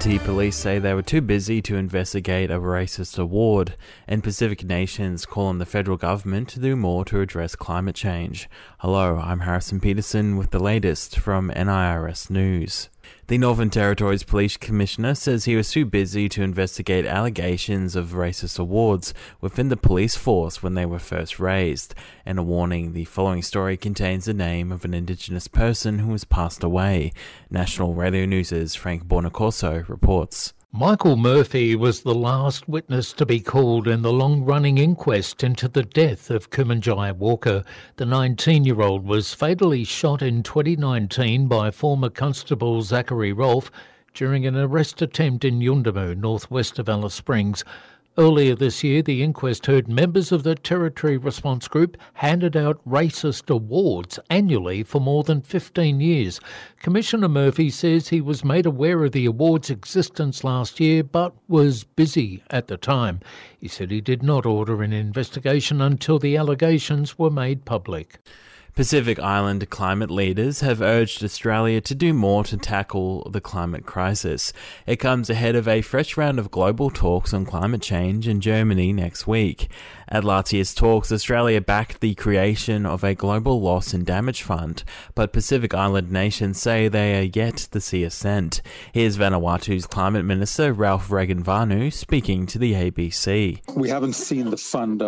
NT police say they were too busy to investigate a racist award, and Pacific nations call on the federal government to do more to address climate change. Hello, I'm Harrison Peterson with the latest from NIRS News. The Northern Territory's Police Commissioner says he was too busy to investigate allegations of racist awards within the police force when they were first raised. And a warning, the following story contains the name of an Indigenous person who has passed away. National Radio News' Frank Bornacorso reports. Michael Murphy was the last witness to be called in the long-running inquest into the death of Kumanjai Walker. The 19-year-old was fatally shot in 2019 by former Constable Zachary Rolfe during an arrest attempt in Yuendumu, northwest of Alice Springs. Earlier this year, the inquest heard members of the Territory Response Group handed out racist awards annually for more than 15 years. Commissioner Murphy says he was made aware of the award's existence last year but was busy at the time. He said he did not order an investigation until the allegations were made public. Pacific Island climate leaders have urged Australia to do more to tackle the climate crisis. It comes ahead of a fresh round of global talks on climate change in Germany next week. At last year's talks, Australia backed the creation of a global loss and damage fund, but Pacific Island nations say they are yet to see a cent. Here's Vanuatu's Climate Minister Ralph Regenvanu speaking to the ABC. We haven't seen the fund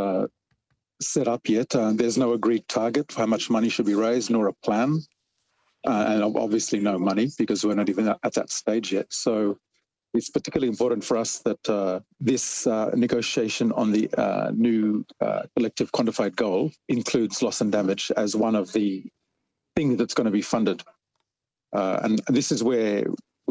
set up yet. There's no agreed target for how much money should be raised, nor a plan, and obviously no money because we're not even at that stage yet. So it's particularly important for us that this negotiation on the new collective quantified goal includes loss and damage as one of the things that's going to be funded. And this is where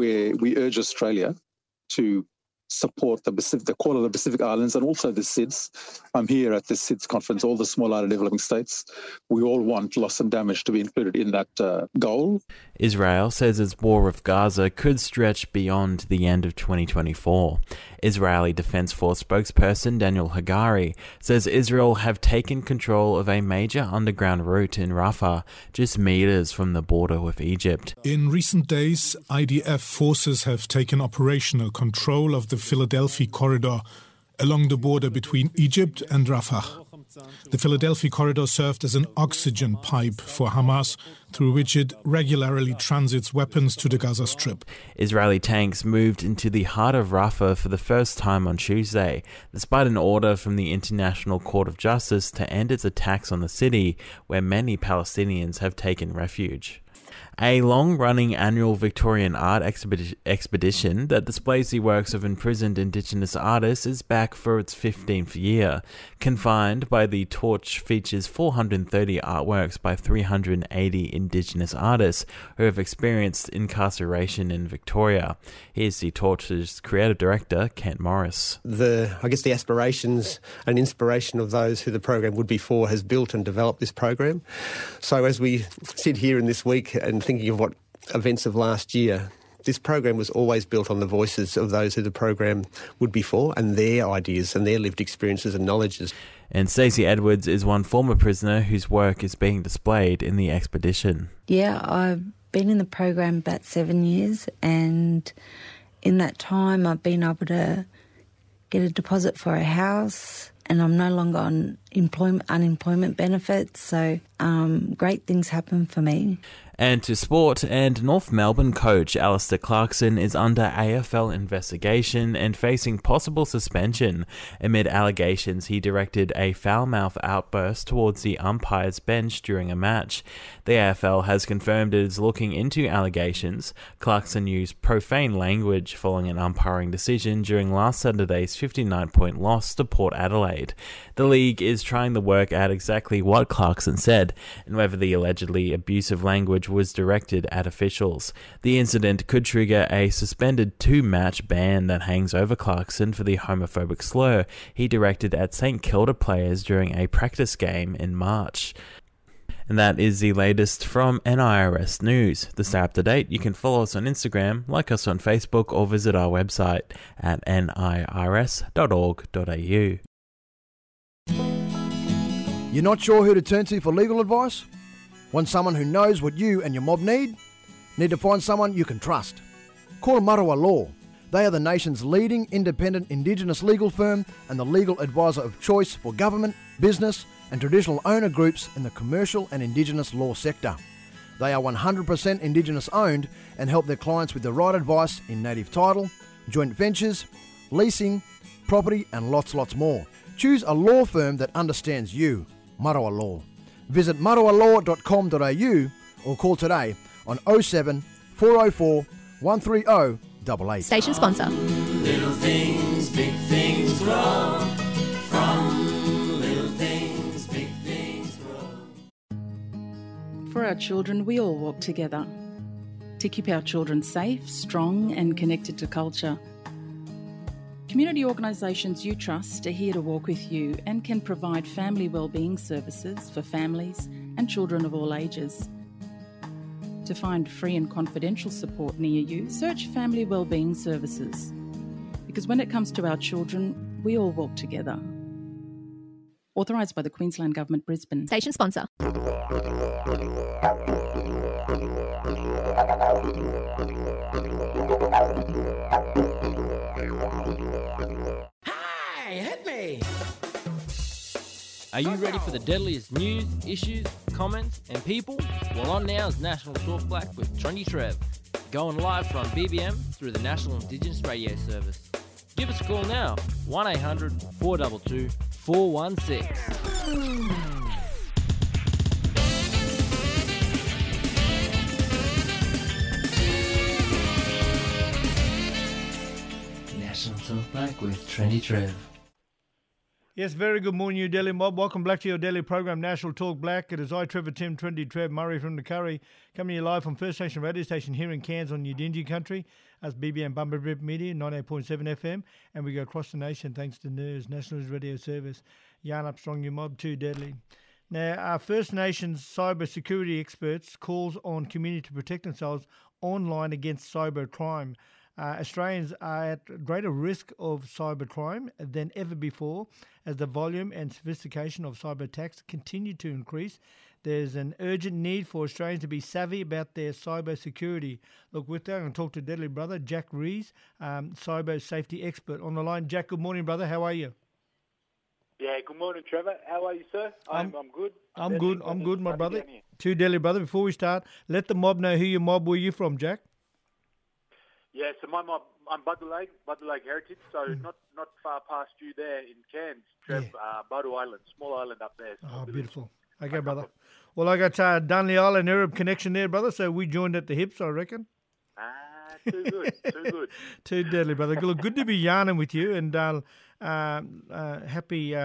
we urge Australia to support the call of the Pacific Islands and also the SIDS. I'm here at the SIDS conference, all the small island developing states. We all want loss and damage to be included in that goal. Israel says its war with Gaza could stretch beyond the end of 2024. Israeli Defense Force spokesperson Daniel Hagari says Israel have taken control of a major underground route in Rafah, just meters from the border with Egypt. In recent days, IDF forces have taken operational control of the Philadelphia corridor along the border between Egypt and Rafah. The Philadelphia corridor served as an oxygen pipe for Hamas, through which it regularly transits weapons to the Gaza Strip. Israeli tanks moved into the heart of Rafah for the first time on Tuesday, despite an order from the International Court of Justice to end its attacks on the city, where many Palestinians have taken refuge. A long-running annual Victorian art expedition that displays the works of imprisoned Indigenous artists is back for its 15th year. Confined by the Torch features 430 artworks by 380 Indigenous artists who have experienced incarceration in Victoria. Here's the Torch's creative director, Kent Morris. The aspirations and inspiration of those who the program would be for has built and developed this program. So as we sit here in this week and thinking of what events of last year, this program was always built on the voices of those who the program would be for and their ideas and their lived experiences and knowledges. And Stacey Edwards is one former prisoner whose work is being displayed in the expedition. Yeah, I've been in the program about 7 years, and in that time I've been able to get a deposit for a house, and I'm no longer on unemployment benefits, so great things happen for me. And to sport, and North Melbourne coach Alistair Clarkson is under AFL investigation and facing possible suspension amid allegations he directed a foul-mouth outburst towards the umpire's bench during a match. The AFL has confirmed it is looking into allegations. Clarkson used profane language following an umpiring decision during last Saturday's 59-point loss to Port Adelaide. The league is trying to work out exactly what Clarkson said and whether the allegedly abusive language was directed at officials. The incident could trigger a suspended 2-match ban that hangs over Clarkson for the homophobic slur he directed at St Kilda players during a practice game in March. And that is the latest from NIRS News. To stay up to date, you can follow us on Instagram, like us on Facebook, or visit our website at nirs.org.au. You're not sure who to turn to for legal advice? Want someone who knows what you and your mob need? Need to find someone you can trust? Call Marawa Law. They are the nation's leading independent Indigenous legal firm and the legal advisor of choice for government, business and traditional owner groups in the commercial and Indigenous law sector. They are 100% Indigenous owned and help their clients with the right advice in native title, joint ventures, leasing, property and lots more. Choose a law firm that understands you. Marawa Law. Visit marawalaw.com.au or call today on 07 404 130 88. Station sponsor. Little things, big things grow. From little things, big things grow. For our children, we all walk together to keep our children safe, strong and connected to culture. Community organisations you trust are here to walk with you and can provide family wellbeing services for families and children of all ages. To find free and confidential support near you, search Family Wellbeing Services. Because when it comes to our children, we all walk together. Authorised by the Queensland Government, Brisbane. Station sponsor. Hey, hit me! Are you ready for the deadliest news, issues, comments and people? Well, on now is National Talk Black with Trendy Trev, going live from BBM through the National Indigenous Radio Service. Give us a call now, 1-800-422-416. National Talk Black with Trendy Trev. Yes, very good morning, New Delhi mob. Welcome back to your daily program, National Talk Black. It is I, Trevor Tim, Trendy Trev, Murray from the Curry, coming to you live from First Nation Radio Station here in Cairns on Yidinji country, as BBM Bumblebip Media, 98.7 FM, and we go across the nation thanks to NERS, National News Radio Service. Yarn up strong, you mob, too deadly. Now, our First Nations cyber security experts calls on community to protect themselves online against cyber crime. Australians are at greater risk of cybercrime than ever before as the volume and sophistication of cyber attacks continue to increase. There's an urgent need for Australians to be savvy about their cyber security. Look, with that, I'm going to talk to Deadly Brother, Jack Rees, cyber safety expert on the line. Jack, good morning, brother. How are you? Yeah, good morning, Trevor. How are you, sir? I'm good. I'm good, my brother. To Deadly Brother, before we start, let the mob know who your mob were you from, Jack. Yeah, so my mob, I'm Budu Lake Heritage, so not far past you there in Cairns, Trev, Budu Island, small island up there. Oh, beautiful. Okay, brother. Well, I got Dunley Island Arab connection there, brother, so we joined at the hips, I reckon. Too good, too good. Too deadly, brother. Good to be yarning with you, and happy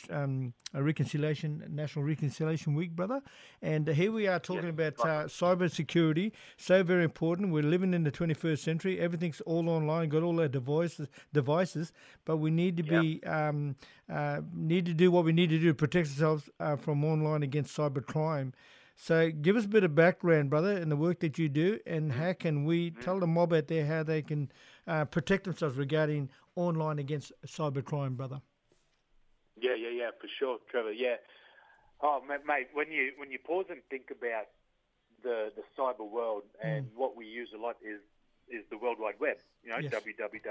National Reconciliation Week, brother. And here we are talking about cyber security, so very important. We're living in the 21st century. Everything's all online, got all our devices, but we need to be need to do what we need to do to protect ourselves from online against cyber crime. So give us a bit of background, brother, in the work that you do, and how can we tell the mob out there how they can protect themselves regarding online against cybercrime, brother? Yeah, for sure, Trevor. Yeah. Oh, mate, when you pause and think about the cyber world, and what we use a lot is the World Wide Web. You know, yes.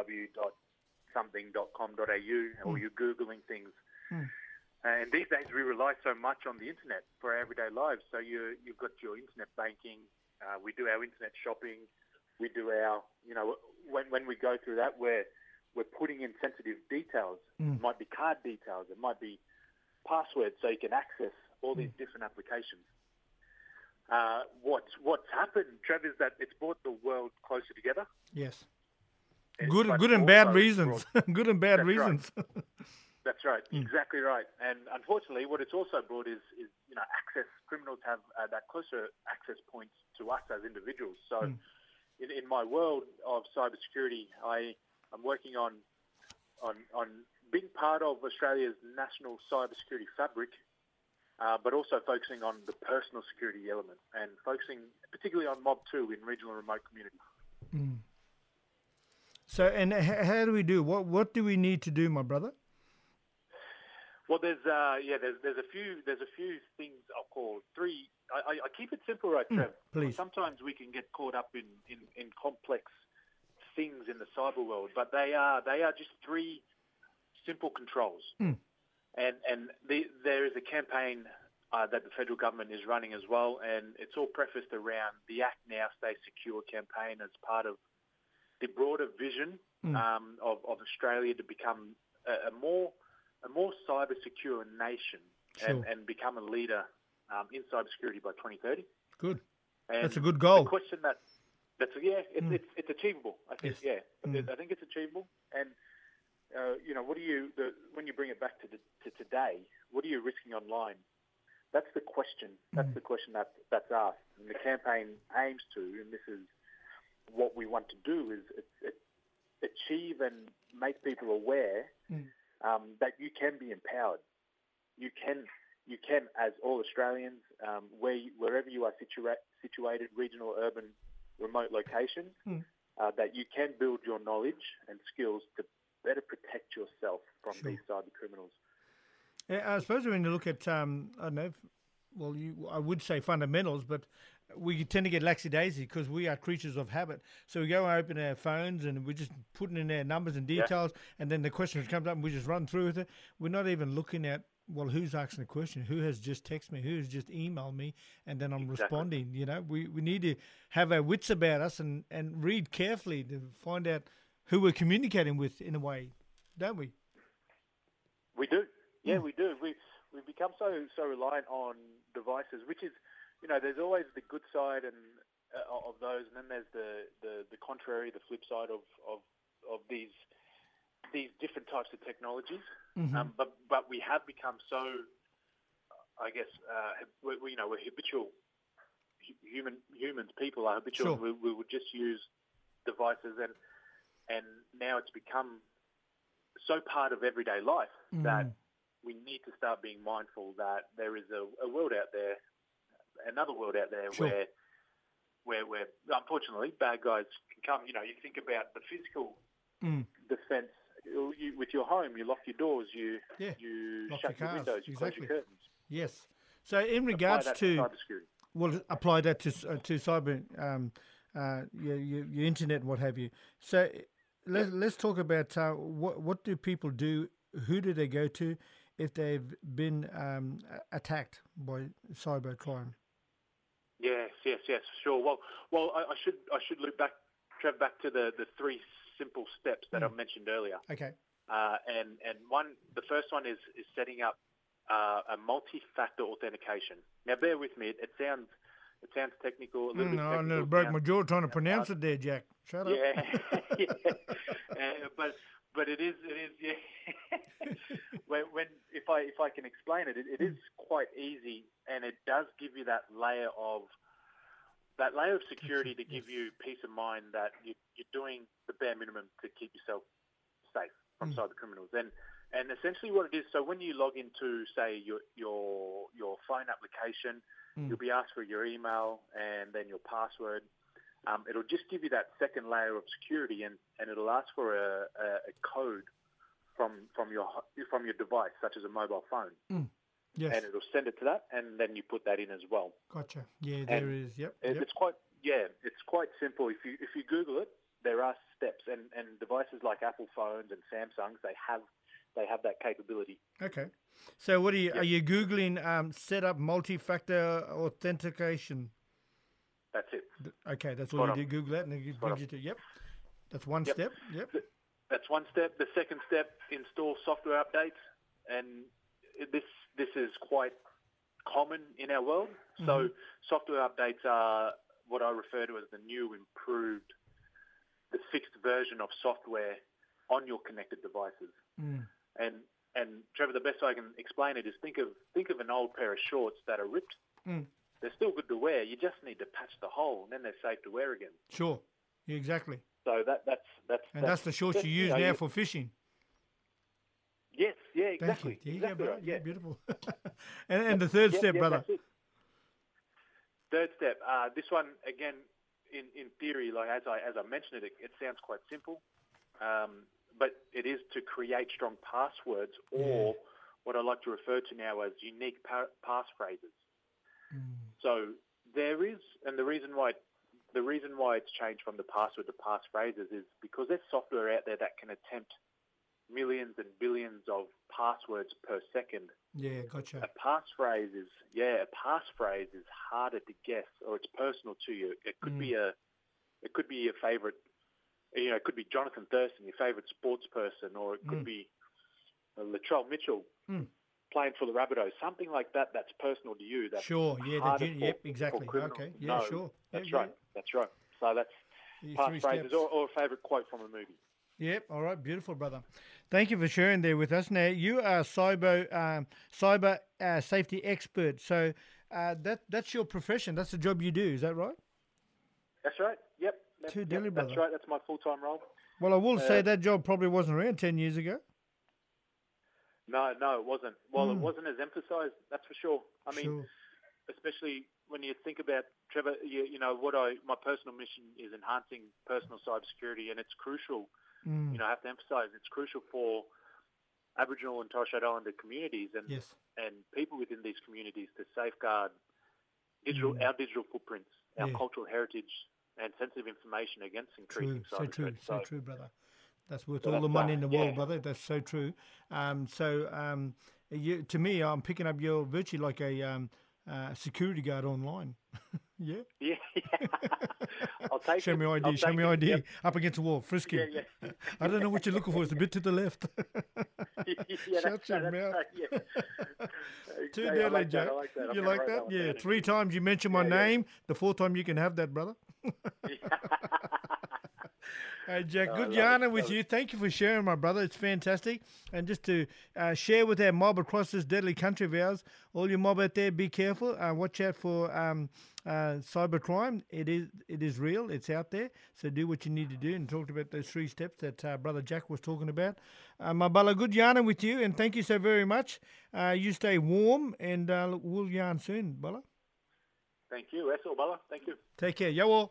www.something.com.au, or you're Googling things. And these days we rely so much on the internet for our everyday lives. So you've got your internet banking. We do our internet shopping. We do our, when we go through that, we're putting in sensitive details. It might be card details. It might be passwords, so you can access all these different applications. What's happened, Trev, is that it's brought the world closer together. Yes. Good and bad reasons. Good and bad reasons. Right. That's right, exactly right. And unfortunately, what it's also brought is access. Criminals have that closer access points to us as individuals. So, in my world of cybersecurity, I'm working on being part of Australia's national cybersecurity fabric, but also focusing on the personal security element and focusing particularly on Mob 2 in regional and remote communities. So, and how do we do? What do we need to do, my brother? Well, there's a few things I'll call three. I keep it simple, right, Trev? Please. Sometimes we can get caught up in complex things in the cyber world, but they are just three simple controls. And there is a campaign that the federal government is running as well, and it's all prefaced around the Act Now, Stay Secure campaign as part of the broader vision of Australia to become a more cyber secure nation and become a leader in cybersecurity by 2030. Good. And that's a good goal. The question it's achievable. I think I think it's achievable. And what do you when you bring it back to today? What are you risking online? That's the question. That's the question that's asked. And the campaign aims to, and this is what we want to do, is achieve and make people aware that you can be empowered. You can, as all Australians, wherever you are situated, regional, urban, remote locations, that you can build your knowledge and skills to better protect yourself from these cyber criminals. I suppose when you look at, I don't know, I would say fundamentals, but we tend to get lackadaisy because we are creatures of habit. So we go and open our phones and we're just putting in our numbers and details, and then the question comes up and we just run through with it. We're not even looking at, who's asking the question? Who has just texted me? Who has just emailed me? And then I'm responding. We need to have our wits about us and read carefully to find out who we're communicating with in a way, don't we? We do. Yeah, we do. We've become so reliant on devices, which is, there's always the good side and of those, and then there's the contrary, the flip side of these different types of technologies. But we have become so, I guess, we're habitual. Humans, people are habitual. Sure. We would just use devices, and now it's become so part of everyday life that we need to start being mindful that there is a world out there, another world out there where unfortunately bad guys can come. You think about the physical defence. With your home, you lock your doors, you shut your windows, you close your curtains. Yes. So in regards to cybersecurity, apply that to cyber, your internet and what have you. So let's talk about what do people do? Who do they go to if they've been attacked by cybercrime? Yes, sure. Well, I should loop back to the three simple steps that I mentioned earlier. Okay. And the first one is setting up a multi-factor authentication. Now, bear with me. It sounds technical. A little bit technical. No, broke my jaw trying to pronounce it there, Jack. Shut up. Yeah. But it is. Yeah. If I can explain it, it is quite easy, and it does give you that layer of security to give you peace of mind that you're doing the bare minimum to keep yourself safe from cyber criminals. And essentially what it is, so when you log into, say, your phone application, you'll be asked for your email and then your password. It'll just give you that second layer of security, and it'll ask for a code from your device, such as a mobile phone. Yes. And it'll send it to that, and then you put that in as well. Gotcha. Yeah, there is. Yep. It's quite simple. If you Google it, there are steps, and devices like Apple phones and Samsungs, they have that capability. Okay. So what are you Googling set up multi-factor authentication? That's it. Okay, that's all you do. Google that, and it brings you to. Yep. That's one step. Yep. That's one step. The second step: install software updates, and this is quite common in our world. So software updates are what I refer to as the new, improved, the fixed version of software on your connected devices. And Trevor, the best I can explain it is think of an old pair of shorts that are ripped. They're still good to wear. You just need to patch the hole, and then they're safe to wear again. Sure. Yeah, exactly. So that's the shorts you use now for fishing. Yes, yeah, exactly. Thank you. Exactly Yeah, right, yeah. Beautiful. and the third step, brother. Third step. This one again, in theory, like as I mentioned it sounds quite simple, but it is to create strong passwords, or what I like to refer to now as unique passphrases. So there is, and the reason why the reason why it's changed from the password to passphrases is because there's software out there that can attempt millions and billions of passwords per second. Yeah, gotcha. A passphrase is harder to guess, or it's personal to you. It could be your favourite. It could be Jonathan Thurston, your favourite sports person, or it could be Latrell Mitchell playing for the Rabbitohs. Something like that. That's personal to you. That's yep, exactly. Okay, yeah, sure. That's right. So that's passphrases or a favourite quote from a movie. Yep. All right. Beautiful, brother. Thank you for sharing there with us. Now, you are cyber safety expert. So that's your profession. That's the job you do. Is that right? That's right. Yep. Brother. That's right. That's my full-time role. Well, I will say that job probably wasn't around 10 years ago. No, it wasn't. Well, it wasn't as emphasised. That's for sure. I mean, especially when you think about, Trevor, my personal mission is enhancing personal cybersecurity, and it's crucial. I have to emphasise it's crucial for Aboriginal and Torres Strait Islander communities and people within these communities to safeguard our digital footprints, our cultural heritage, and sensitive information against increasing cyber threats. So true, brother. That's worth all the money in the world, brother. That's so true. To me, I'm picking up you're virtually like a security guard online. Yeah. I'll take Show me ID. Yep. Up against the wall, frisky. Yeah. I don't know what you're looking for. It's a bit to the left. Shut your mouth. Too deadly, Jack. You like that? Yeah. 3 times you mention my name. The 4th time you can have that, brother. Hey, Jack, good yarning with you. Thank you for sharing, my brother. It's fantastic. And just to share with our mob across this deadly country of ours, all your mob out there, be careful. Watch out for cybercrime. It is real. It's out there. So do what you need to do. And talked about those 3 steps that Brother Jack was talking about. My brother, good yarning with you. And thank you so very much. You stay warm, and we'll yarn soon, brother. Thank you. That's all, brother. Thank you. Take care. Yo.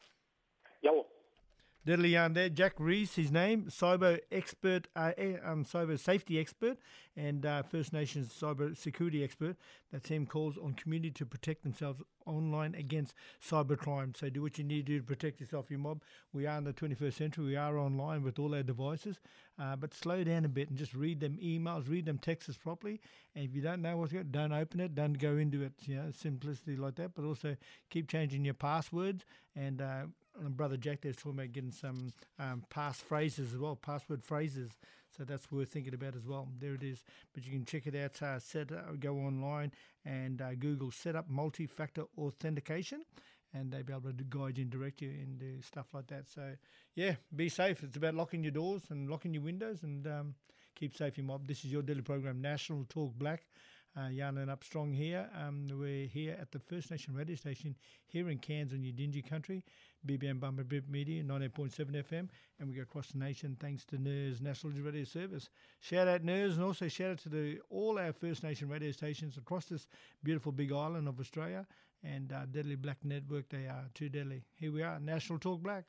Deadly yarn there. Jack Reese, his name, cyber expert, cyber safety expert, and First Nations cyber security expert. That's him. Calls on community to protect themselves online against cybercrime. So do what you need to do to protect yourself, your mob. We are in the 21st century. We are online with all our devices, but slow down a bit and just read them emails, read them texts properly. And if you don't know what's going on, don't open it, don't go into it. Simplicity like that. But also keep changing your passwords. And Brother Jack there's talking about getting some password phrases. So that's worth thinking about as well. There it is. But you can check it out. Go online and Google set up multi-factor authentication, and they'll be able to guide you and direct you into stuff like that. So, yeah, be safe. It's about locking your doors and locking your windows, and keep safe, your mob. This is your daily program, National Talk Black. Yarning up strong here. We're here at the First Nation radio station here in Cairns on Yidinji country, BBM Bumper Bip Media, 98.7 FM, and we go across the nation thanks to NERS, National Radio Service. Shout out NERS, and also shout out to all our First Nation radio stations across this beautiful big island of Australia, and Deadly Black Network. They are too deadly. Here we are, National Talk Black.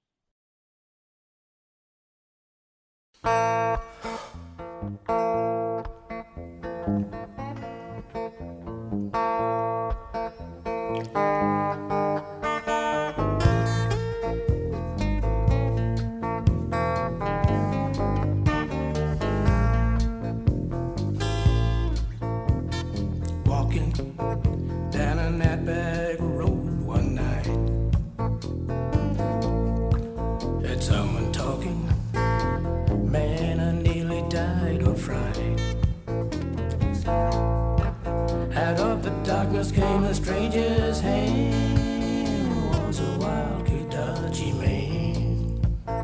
Came a stranger's hand, was a wild Kidachi man.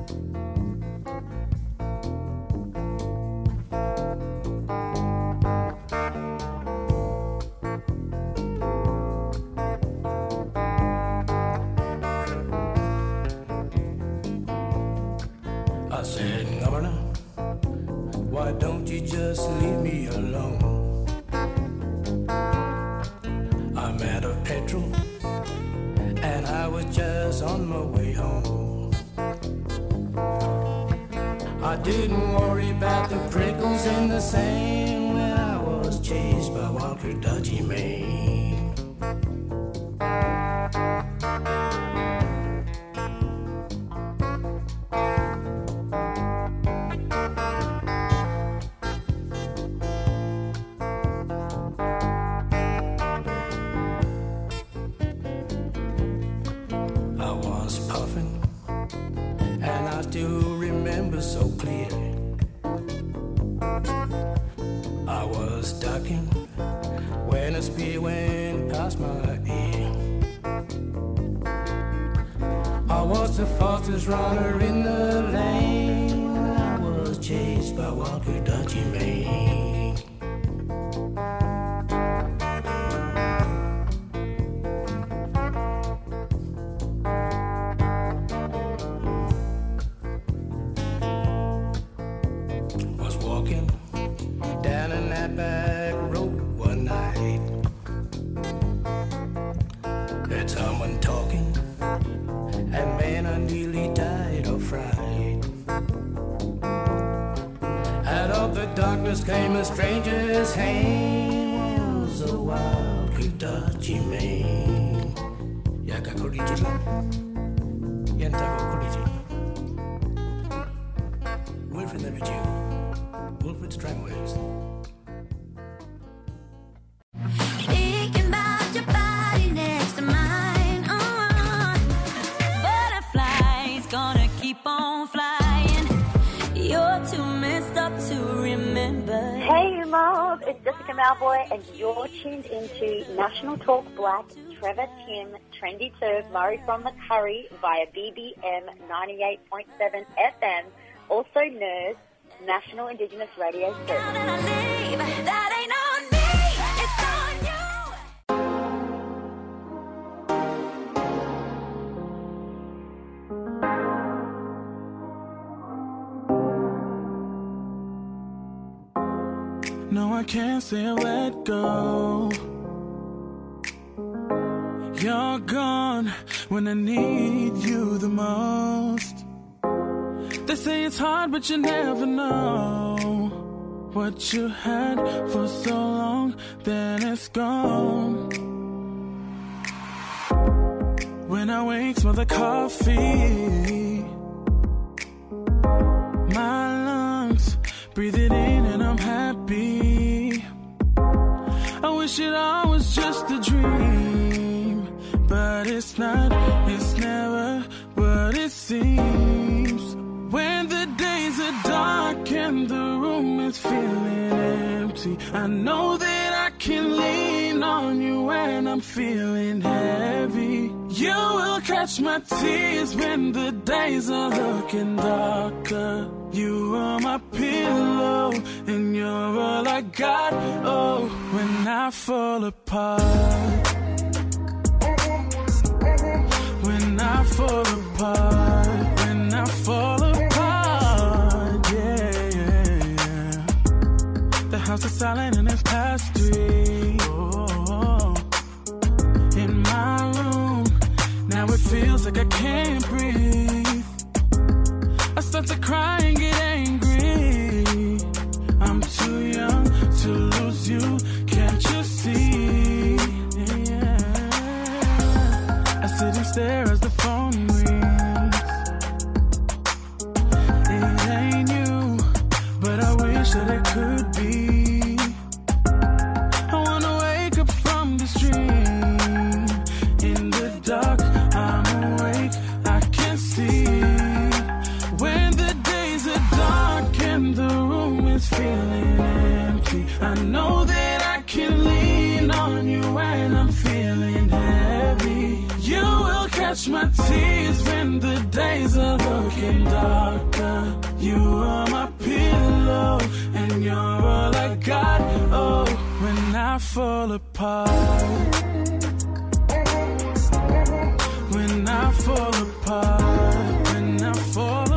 I said, Governor, why don't you just leave me alone? I'm out of petrol, and I was just on my way home. I didn't worry about the prickles in the sand when I was chased by Walker Dodgy Man. still remember so clear. I was ducking when a spear went past my ear. I was the fastest runner in the lane. I was chased by wild Kudachi Maine. Was walking down in that back road one night. Heard someone talking, and man, I nearly died of fright. Out of the darkness came a stranger's hand. It was a wild Kudachi Maine. Yaka Koriji, Yantago Koriji. Wilfred Nevichu, Wilfred Strangways. Thinking about your body next to mine. Butterflies gonna keep on flying. You're too messed up to remember. Hey, Mob, it's Jessica Malboy, and you're tuned into National Talk Black. Trevor, Tim, Trendy Turf, Murray from the Curry via BBM 98.7 FM, also NERS, National Indigenous Radio Service. That ain't on me, it's on you. No, I can't say I let go. You're gone when I need you the most. They say it's hard, but you never know what you had for so long, then it's gone. When I wake, smell the coffee. My lungs, breathe it in and I'm happy. I wish it all was just a dream, but it's not, it's never what it seems. When the days are dark and the room is feeling empty, I know that I can lean on you when I'm feeling heavy. You will catch my tears when the days are looking darker. You are my pillow and you're all I got. Oh, when I fall apart, when I fall apart, when I fall apart, yeah. The house is silent and it's past 3. Oh, in my room, now it feels like I can't breathe. I start to cry and get angry. I'm too young to lose you, can't you see? Yeah. I sit and stare as the phone rings. It ain't you, but I wish that it could be. I wanna wake up from this dream. In the dark, I'm awake, I can see. When the days are dark and the room is feeling empty, I know that I can lean on you when I'm feeling heavy. You will catch my tears when the days are looking darker. You are my pillow and you're all I got. Oh, when I fall apart, when I fall apart, when I fall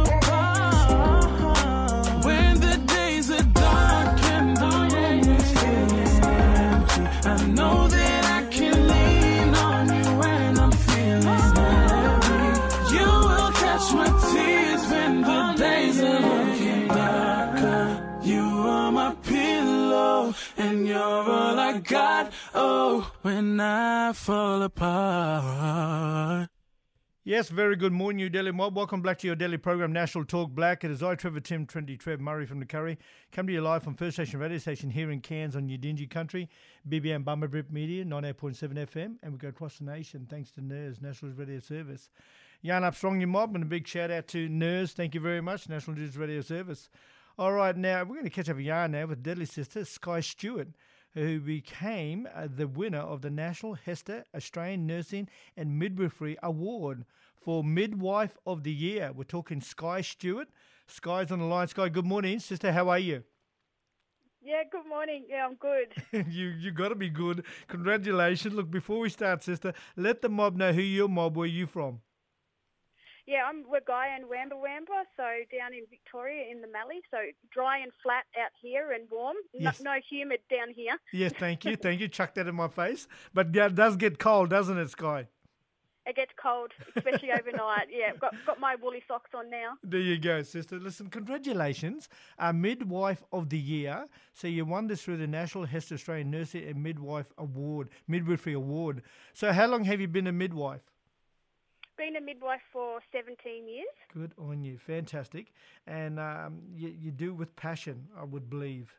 apart, when the days are dark and the room is feeling empty, I know that I can lean on you when I'm feeling heavy. You will catch my tears when the days are looking darker. You are my pillow and you're all I got. Oh, when I fall apart. Yes, very good morning, New Delhi Mob. Welcome back to your daily program, National Talk Black. It is I, Trevor Tim, Trendy Trev, Murray from the Curry. Come to you live from First Station Radio Station here in Cairns on Yidinji Country, BBM Bummerbrip Media, 98.7 FM, and we go across the nation thanks to NERS, National Radio Service. Yarn Up Strong Your Mob, and a big shout out to NIRS. Thank you very much, National Indigenous Radio Service. All right, now we're going to catch up a yarn now with Deadly Sister Sky Stewart, who became the winner of the National HESTA Australian Nursing and Midwifery Award for Midwife of the Year. We're talking Sky Stewart. Sky's on the line. Sky, good morning. Sister, how are you? Yeah, good morning. Yeah, I'm good. you got to be good. Congratulations. Look, before we start, sister, let the mob know who your mob, where you from. Yeah, I'm Wagaya and Wamba, so down in Victoria in the Mallee, so dry and flat out here and warm. Yes. No humid down here. Yes, thank you. Thank you. Chuck that in my face. But yeah, it does get cold, doesn't it, Sky? It gets cold, especially overnight. Yeah, got my woolly socks on now. There you go, sister. Listen, congratulations. Midwife of the Year. So you won this through the National HESTA Australian Nursing and Midwifery Award. So how long have you been a midwife? Been a midwife for 17 years. Good on you. Fantastic. And you do it with passion, I would believe.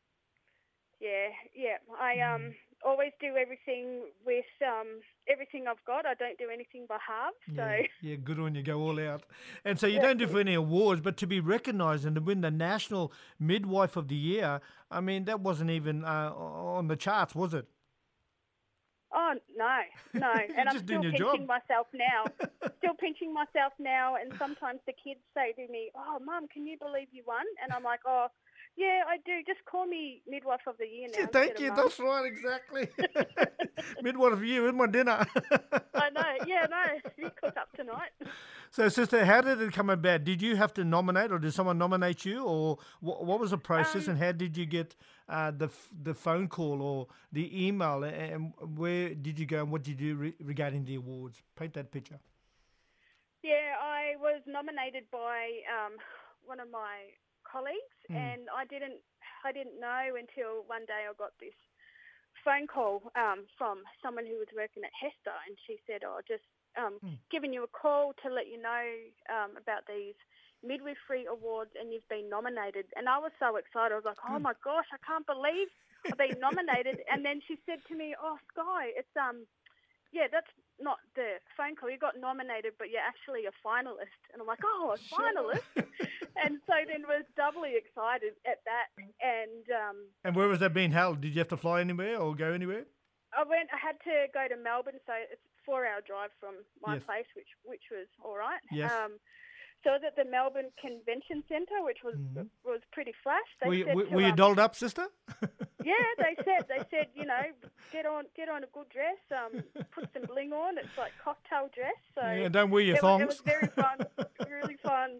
Yeah. I always do everything with everything I've got. I don't do anything by half. So Yeah, good on you. Go all out. And so you don't do it for any awards, but to be recognised and to win the National Midwife of the Year, I mean, that wasn't even on the charts, was it? Oh, no. And I'm still pinching myself now. And sometimes the kids say to me, "Oh, Mum, can you believe you won?" And I'm like, "Oh, yeah, I do. Just call me Midwife of the Year now." Yeah, thank you. That's right, exactly. Midwife of the Year with my dinner. I know. Yeah, no. You cook up tonight. So, sister, how did it come about? Did you have to nominate, or did someone nominate you, or what was the process, and how did you get the phone call or the email, and where did you go, and what did you do regarding the awards? Paint that picture. Yeah, I was nominated by one of my colleagues, and I didn't know until one day I got this phone call from someone who was working at HESTA, and she said, "Oh, just giving you a call to let you know about these midwifery awards, and you've been nominated." And I was so excited. I was like, "Oh my gosh, I can't believe I've been nominated." And then she said to me, "Oh, Sky, it's yeah, that's not the phone call. You got nominated, but you're actually a finalist." And I'm like, "Oh, a finalist?" And so then was doubly excited at that. And where was that being held? Did you have to fly anywhere or go anywhere? I had to go to Melbourne, so it's a 4-hour drive from my place, which was all right. Yes. So I was at the Melbourne Convention Centre, which was pretty flash. Were you dolled up, sister? Yeah, they said, you know, get on a good dress, put some bling on. It's like cocktail dress. So yeah, don't wear your thongs. It was very fun, really fun.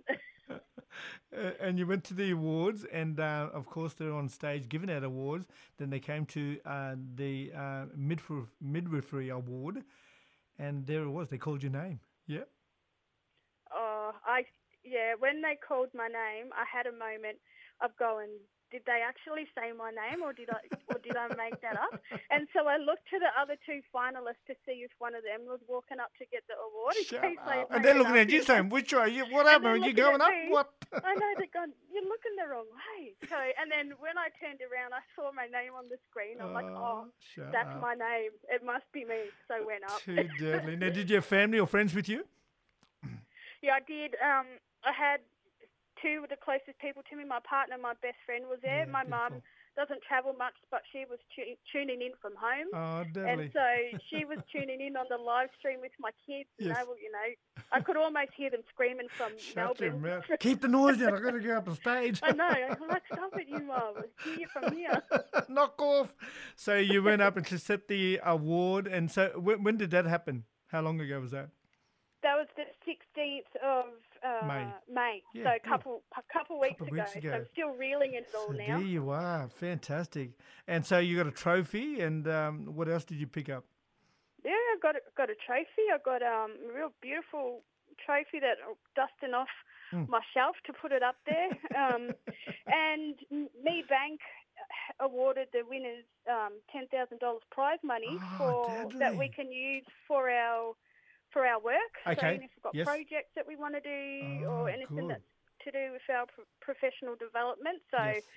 And you went to the awards, and of course they're on stage giving out awards. Then they came to the Midwifery Award, and there it was. They called your name. Yeah. When they called my name, I had a moment of going, did they actually say my name, or did I make that up? And so I looked to the other two finalists to see if one of them was walking up to get the award. And they're looking at you saying, "Which way? What happened? Are you going up? What?" I know, they're going, "You're looking the wrong way." So, and then when I turned around, I saw my name on the screen. I'm like, "Oh, that's my name. It must be me." So I went up. Too deadly. Now, did you have family or friends with you? Yeah, I did. I had two of the closest people to me. My partner, my best friend was there. My mum doesn't travel much, but she was tuning in from home. Oh, deadly. And so she was tuning in on the live stream with my kids. Yes. I could almost hear them screaming from Melbourne. Keep the noise down. I've got to go up the stage. I know. I'm like, "Stop it, you mum. Hear you from here." Knock off. So you went up and to set the award. And so when did that happen? How long ago was that? That was the 16th of May. Yeah, so a couple weeks ago. So I'm still reeling it all now. There you are. Fantastic. And so you got a trophy, and what else did you pick up? Yeah, I got a trophy. I got a real beautiful trophy that I'm dusting off my shelf to put it up there. And Me Bank awarded the winners $10,000 prize money that we can use for our work. Okay. So if we've got projects that we want to do or anything that's to do with our professional development. So,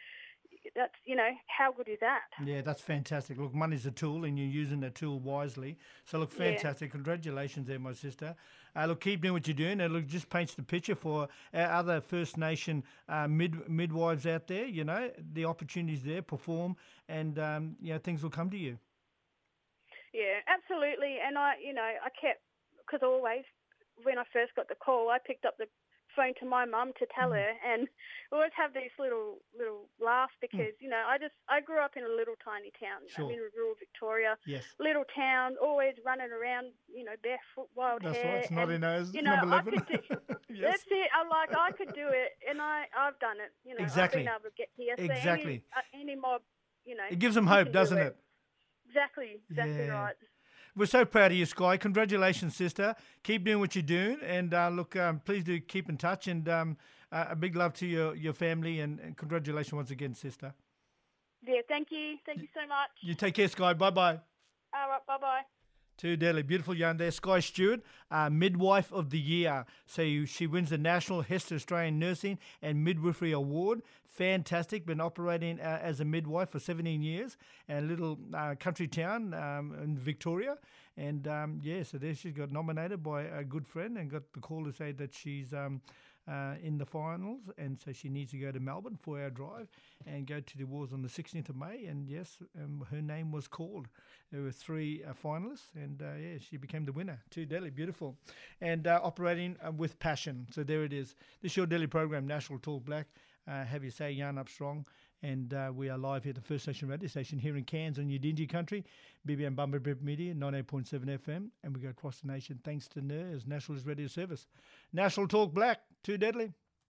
that's, how good is that? Yeah, that's fantastic. Look, money's a tool and you're using the tool wisely. So, look, fantastic. Yeah. Congratulations there, my sister. Look, keep doing what you're doing. And, look, just paints the picture for our other First Nation midwives out there. The opportunities there, perform, and, things will come to you. Yeah, absolutely. And I kept, because always when I first got the call, I picked up the phone to my mum to tell her, and we always have these little laughs because I grew up in a little tiny town. Sure. I'm in rural Victoria. Yes. Little town, always running around, barefoot, wild That's hair. right. It's not in ours. Number 11. Yes. That's it. I could do it, and I've done it. Exactly. I've been able to get here. So exactly. Any mob, it gives them hope, doesn't it? Exactly. Right. We're so proud of you, Sky. Congratulations, sister. Keep doing what you're doing. And, please do keep in touch. And a big love to your family. And congratulations once again, sister. Yeah, thank you. Thank you so much. You take care, Sky. Bye-bye. All right, bye-bye. Too deadly. Beautiful young there. Sky Stewart, Midwife of the Year. So she wins the National Hester Australian Nursing and Midwifery Award. Fantastic. Been operating as a midwife for 17 years in a little country town in Victoria. And, so there she got nominated by a good friend and got the call to say that she's in the finals. And so she needs to go to Melbourne, 4-hour drive, and go to the awards on the 16th of May. And, yes, her name was called. There were 3 finalists, and, she became the winner. Too deadly, beautiful. And operating with passion. So there it is. This is your daily program, National Talk Black. Have your say, yarn up strong. And we are live here at the First Nation radio station here in Cairns on Yidinji country, BBM Bumblebee Media, 98.7 FM. And we go across the nation thanks to NERS, National Radio Service. National Talk Black, too deadly.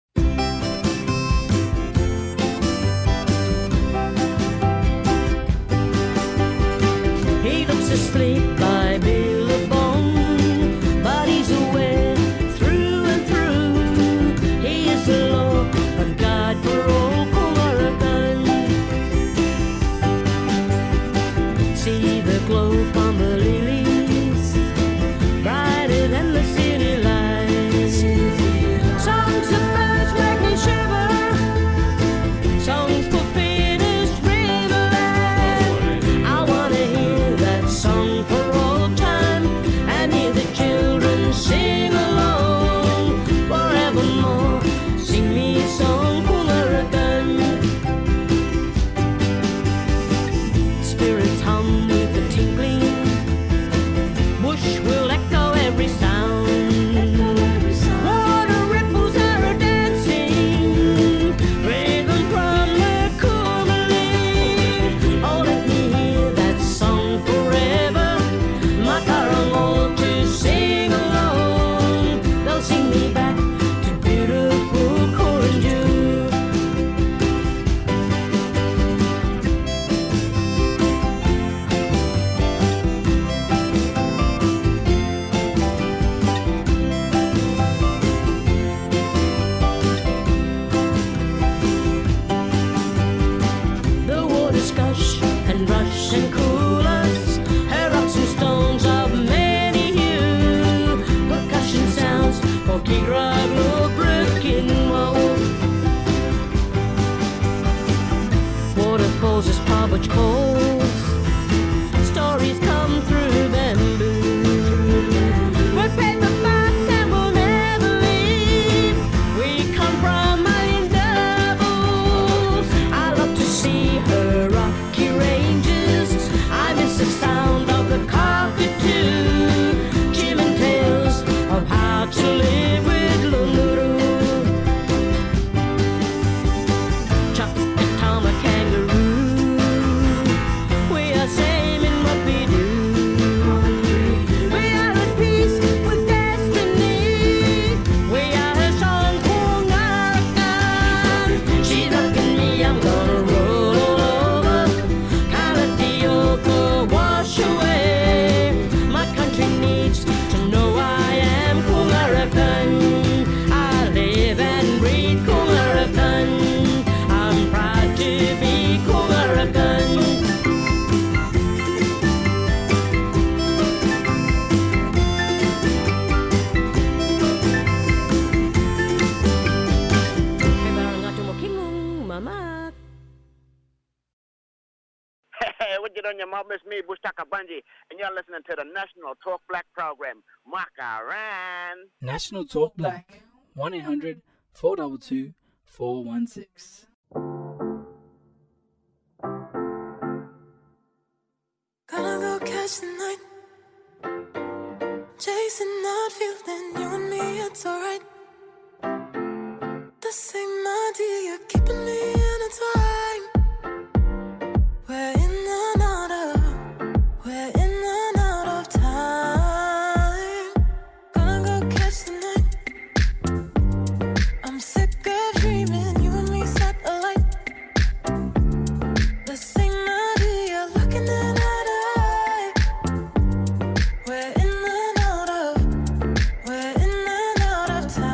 He looks asleep by Billabong, but he's aware through and through. He is the law of God for all Oregon. See the glow on the lilies, brighter than the city lights. Songs of birds make me shiver, songs for Peter's Riverland. I wanna hear that song for all time. on your mouth, Miss me, Bushtaka Bunji, and you're listening to the National Talk Black program. Makaran. National Talk Black, 1-800-422-416. Gonna go catch the night, chasing that feeling, you and me, it's alright. The same idea, keeping me intertwined. We're in and out of time. Gonna go catch the night. I'm sick of dreaming, you and me satellite. The same idea, looking in eye to eye. We're in and out of time.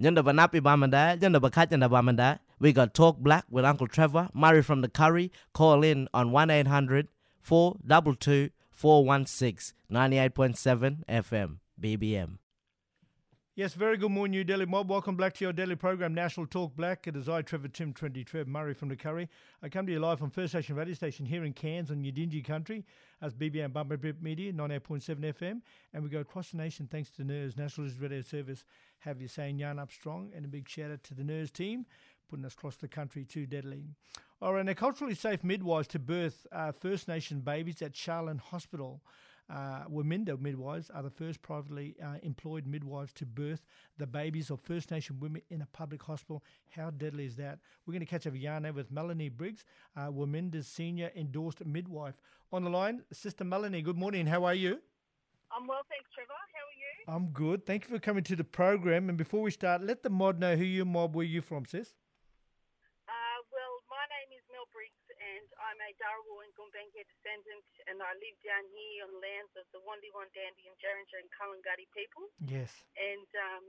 Nyanda Banapi Bamanda, Nyanda Bakachanda Bamanda. We got Talk Black with Uncle Trevor, Murray from the Curry. Call in on 1-800-422-416, 98.7 FM, BBM. Yes, very good morning, New Delhi Mob. Welcome back to your daily program, National Talk Black. It is I, Trevor Tim, 20 Trev, Murray from the Curry. I come to you live from First Station Radio Station here in Cairns on Yidinji Country as BBM Bumper Bip Media, 98.7 FM. And we go across the nation thanks to NERS, National Radio Service. Have you saying yarn up strong. And a big shout out to the NERS team, putting us across the country too deadly. All right, and culturally safe midwives to birth First Nation babies at Charlton Hospital. Waminda midwives are the first privately employed midwives to birth the babies of First Nation women in a public hospital. How deadly is that? We're going to catch up a yarn with Melanie Briggs, Waminda's senior endorsed midwife. On the line, Sister Melanie, good morning. How are you? I'm well, thanks, Trevor. How are you? I'm good. Thank you for coming to the program. And before we start, let the mod know who you mob, where you from, sis. Well, my name is Mel Briggs, and I'm a Dharawal and Gumbaynggirr descendant, and I live down here on the lands of the Wandiwan, Dandy and Jarrinja and Kulingadi people. Yes. And,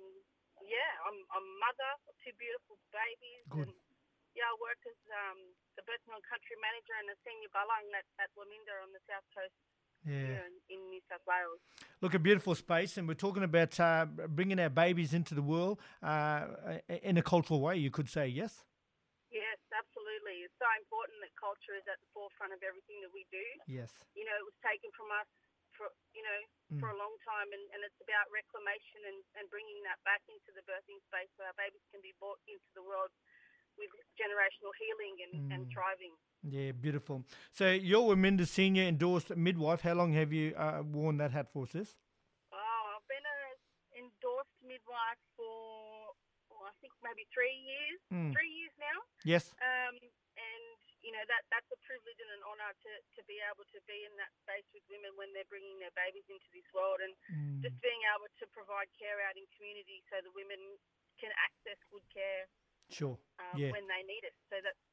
I'm a mother of two beautiful babies. Good. And, I work as the Birthing and Country Manager and a Senior Balang at Waminda on the south coast here in New South Wales. Look, a beautiful space, and we're talking about bringing our babies into the world in a cultural way, you could say, yes? Yes, absolutely. It's so important that culture is at the forefront of everything that we do. Yes. You know, it was taken from us for a long time, and it's about reclamation and bringing that back into the birthing space so our babies can be brought into the world with generational healing and thriving. Yeah, beautiful. So you're Waminda senior endorsed midwife. How long have you worn that hat for, sis? Oh, I've been an endorsed midwife for, I think maybe 3 years. 3 years now. Yes. And that's a privilege and an honour to be able to be in that space with women when they're bringing their babies into this world, and just being able to provide care out in community so the women can access good care. Sure. When they need it. So that's.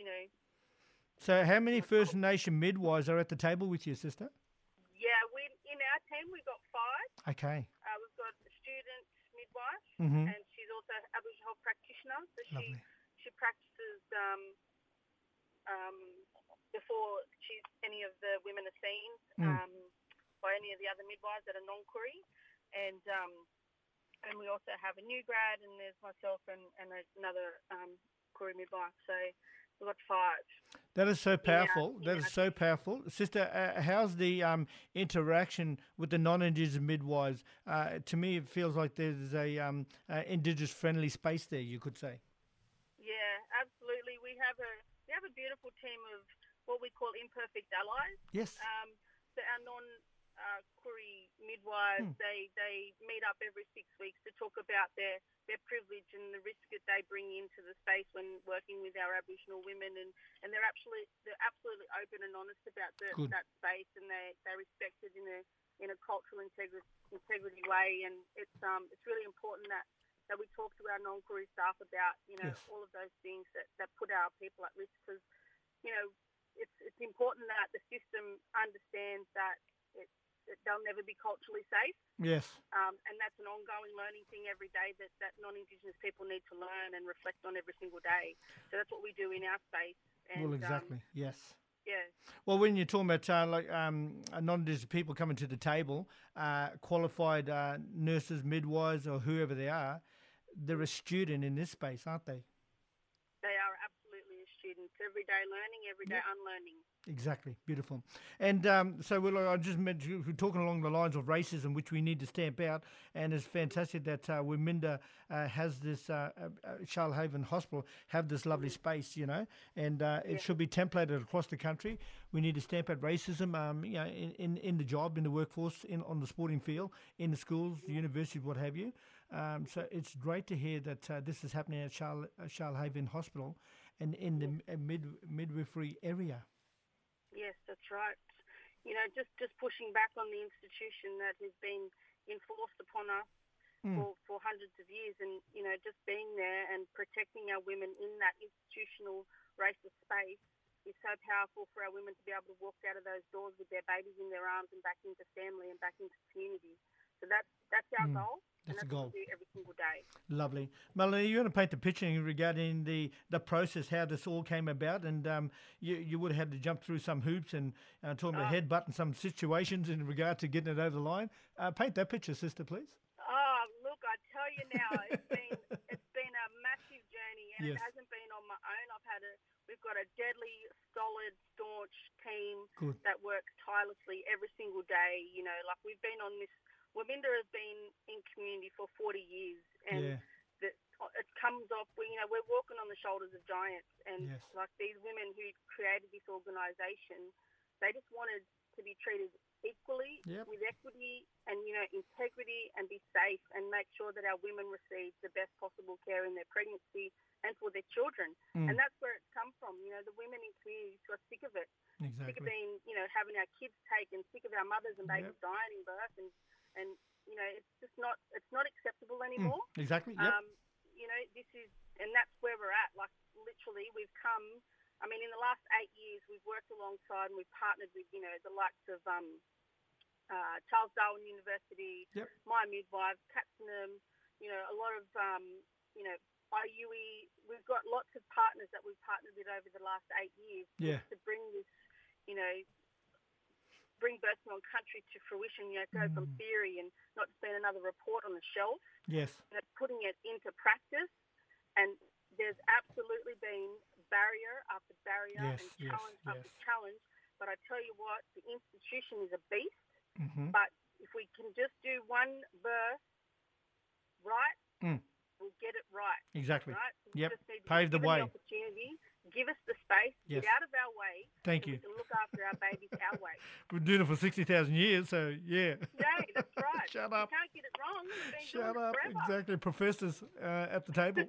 So how many First Nation midwives are at the table with you, sister? Yeah, in our team we've got 5. Okay. We've got a student midwife, Mhm. and she's also an Aboriginal practitioner. So Lovely. she practices before any of the women are seen by any of the other midwives that are non-Koori, and we also have a new grad, and there's myself and another Koori midwife. So we've got 5. That is so powerful. That is so powerful. Sister, how's the interaction with the non-Indigenous midwives? To me, it feels like there's a Indigenous-friendly space there, you could say. Yeah, absolutely. We have a beautiful team of what we call imperfect allies. Yes. So our non-Koori midwives, they meet up every 6 weeks to talk about their privilege and the risk that they bring into the space when working with our Aboriginal women, and they're absolutely open and honest about that space, and they respect it in a cultural integrity way, and it's really important that we talk to our non-Koori staff about all of those things that put our people at risk, because it's important that the system understands that they'll never be culturally safe. Yes. And that's an ongoing learning thing every day that non-Indigenous people need to learn and reflect on every single day. So that's what we do in our space. And, well, exactly. Yes. Yeah. Well, when you're talking about non-Indigenous people coming to the table, qualified nurses, midwives, or whoever they are, they're a student in this space, aren't they? They are absolutely a student. Everyday learning, everyday unlearning. Exactly. Beautiful. And so I just mentioned, we're talking along the lines of racism, which we need to stamp out. And it's fantastic that Waminda has this, Charlhaven Hospital, have this lovely space, and it should be templated across the country. We need to stamp out racism, in the job, in the workforce, on the sporting field, in the schools, the universities, what have you. So it's great to hear that this is happening at Charlhaven Hospital and in the midwifery area. Yes, that's right. Just pushing back on the institution that has been enforced upon us for hundreds of years, and just being there and protecting our women in that institutional racist space is so powerful for our women to be able to walk out of those doors with their babies in their arms and back into family and back into community. So that's our goal, and That's that's the what goal. we do every single day. Lovely. Melanie, you want to paint the picture regarding the process, how this all came about, and you would have had to jump through some hoops and talking about headbutt and some situations in regard to getting it over the line. Paint that picture, sister, please. Oh, look, I tell you now, it's been a massive journey, and Yes. it hasn't been on my own. We've got a deadly, solid, staunch team Good. that works tirelessly every single day. You know, like we've been on this. Waminda has been in community for 40 years, and it comes off. We're walking on the shoulders of giants, and Yes. like these women who created this organisation, they just wanted to be treated equally with equity and integrity, and be safe, and make sure that our women receive the best possible care in their pregnancy and for their children. And that's where it's come from. The women in communities who are sick of it, sick of being, having our kids taken, sick of our mothers and babies dying in birth, and it's just not acceptable anymore. Exactly. Yep. This is, and that's where we're at. Like literally, we've come. I mean, in the last 8 years, we've worked alongside and we've partnered with, the likes of Charles Darwin University, My Midwife, Katzenham, a lot of, IUE. We've got lots of partners that we've partnered with over the last 8 years to bring this, bring birth on country to fruition, go from theory and not just being another report on the shelf. Yes. Putting it into practice, and there's absolutely been barrier after barrier and challenge after challenge. But I tell you what, the institution is a beast. But if we can just do one birth right, we'll get it right. Exactly. Right? So Yep. just need to Pave the give way. The opportunity, give us the space, Yes. get out of our way. Thank so you. We can look after our babies our way. We've been doing it for 60,000 years, so yeah. Yeah, that's right. Shut up. You can't get it wrong. We've been Shut doing up. it forever. Exactly. Professors at the table.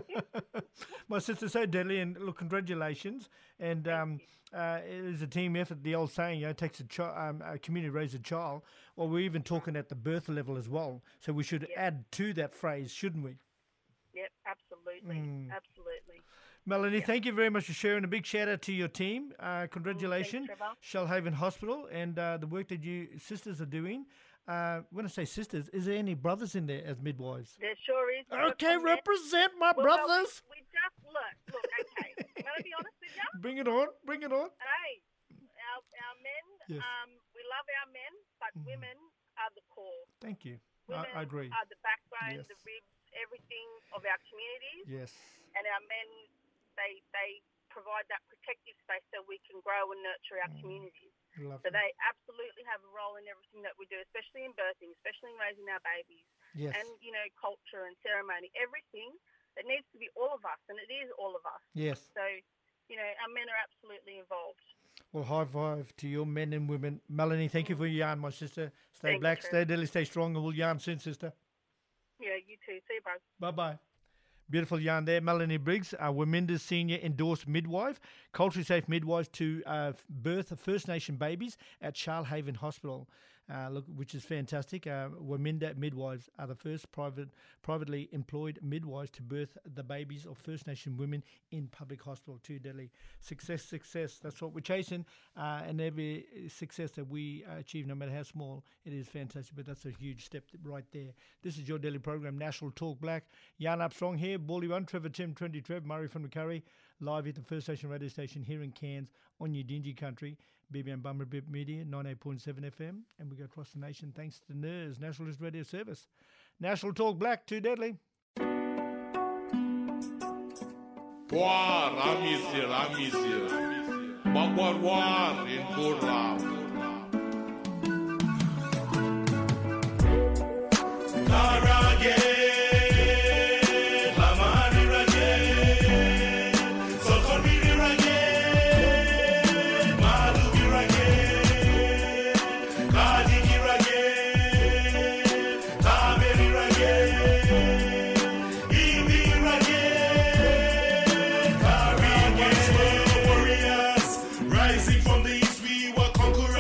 My sister's so deadly, and look, congratulations. And it is a team effort, the old saying, it takes a community to raise a child. Well, we're even talking at the birth level as well. So we should add to that phrase, shouldn't we? Yep, absolutely. Absolutely. Melanie, thank you very much for sharing. A big shout out to your team. Congratulations, Thanks, Trevor. Shellhaven Hospital, and the work that you sisters are doing. When I say sisters, is there any brothers in there as midwives? There sure is. Okay, represent my brothers. We just look, okay. I'm going to be honest with you. Bring it on. Bring it on. Hey, our men, Yes. we love our men, but women are the core. Thank you. Women I agree. are the backbone, Yes. the ribs, everything of our communities. Yes. And our men, they provide that protective space so we can grow and nurture our communities. Lovely. So they absolutely have a role in everything that we do, especially in birthing, especially in raising our babies. Yes. And, culture and ceremony, everything. It needs to be all of us, and it is all of us. Yes. So, our men are absolutely involved. Well, high five to your men and women. Melanie, thank you for your yarn, my sister. Stay Thank you, black, Trev. stay deadly, stay strong, and we'll yarn soon, sister. Yeah, you too. See you, bro. Bye-bye. Beautiful yarn there. Melanie Briggs, Waminda's senior endorsed midwife, culturally safe midwives to birth First Nation babies at Charlhaven Hospital, which is fantastic. Waminda midwives are the first privately employed midwives to birth the babies of First Nation women in public hospital. Too deadly. Success, success. That's what we're chasing. And every success that we achieve, no matter how small, it is fantastic. But that's a huge step right there. This is your daily program, National Talk Black. Yarn Armstrong here. Baldy One, Trevor Tim, 20 Trev, Murray from the Curry, live at the First Station radio station here in Cairns on Udingi country, BBM Bummerbip Media, 98.7 FM, and we go across the nation thanks to NERS, Nationalist Radio Service. National Talk Black, too deadly. War, Ramizir, Bagwar in Kurram. Rising from the east, we were conquerors.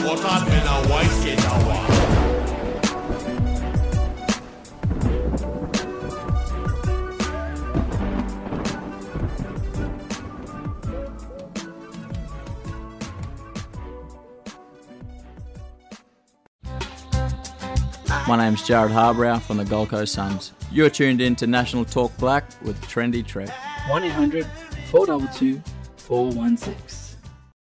Kotat mena wise ke dawa. My name's Jared Harbrow from the Gold Coast Suns. You're tuned in to National Talk Black with Trendy Trev. 1-800-422-416.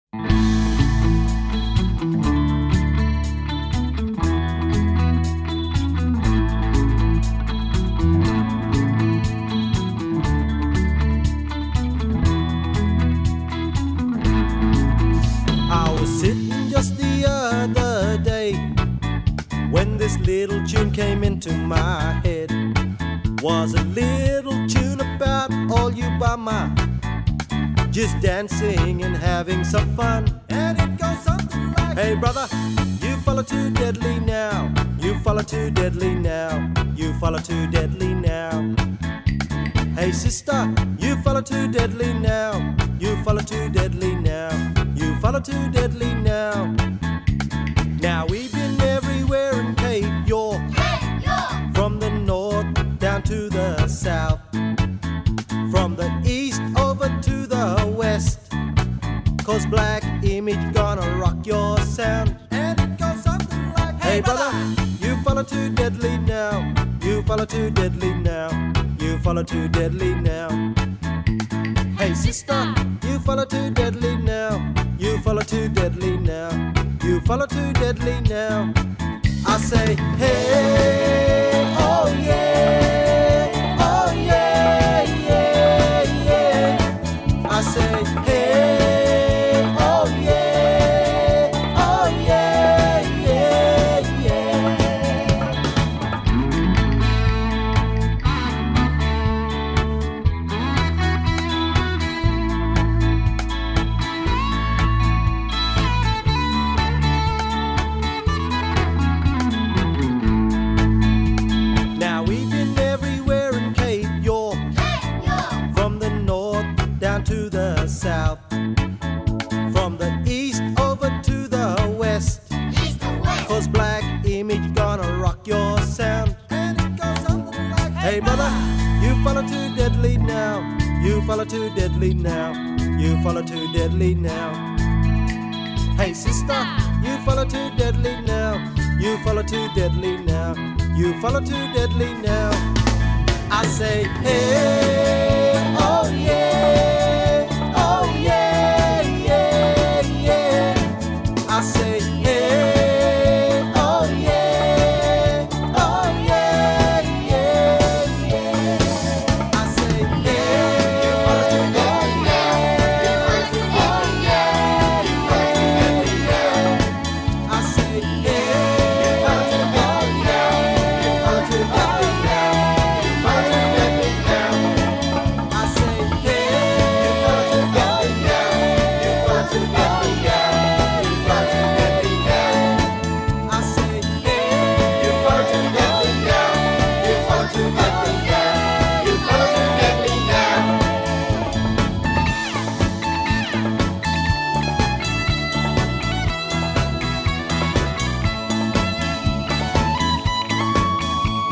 I was sitting just the other day when this little tune came into my head. Was a little tune about all you bama, just dancing and having some fun. And it goes something like, hey brother, you follow too deadly now. You follow too deadly now. You follow too deadly now. Hey sister, you follow too deadly now. You follow too deadly now. You follow too deadly now. Now we've been everywhere in Cape York, from the north down to the south, from the east over to the west, 'cause Black Image gonna rock your sound. And it goes something like, hey brother, you follow too deadly now. You follow too deadly now. You follow too deadly now. Hey sister, you follow too deadly now. You follow too deadly now. You follow too deadly now. I say, hey, oh yeah, oh yeah, yeah, yeah. I say, hey, oh yeah, oh yeah, yeah, yeah. Now we've been everywhere in Cape York, from the north down to the south, from the east over to the west, 'cause Black Image gonna rock your sound. And it goes something like, hey brother, you follow too deadly now. You follow too deadly now. You follow too deadly now. Hey sister, you follow too deadly now. You follow too deadly now. You follow too deadly now. I say, hey, oh yeah, oh yeah, yeah, yeah. I say, hey, oh yeah, oh yeah, yeah, yeah. I say, hey, you follow too deadly now. You follow too deadly now. You follow too deadly now. I say, hey, you follow too deadly now. You follow too deadly now. You follow too deadly now. I say, hey, you follow too deadly now. You follow too deadly now. You follow too deadly now. I say, hey, you follow too deadly now. You follow too deadly now. You follow too deadly now.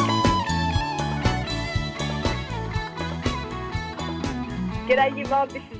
G'day, you mob. This is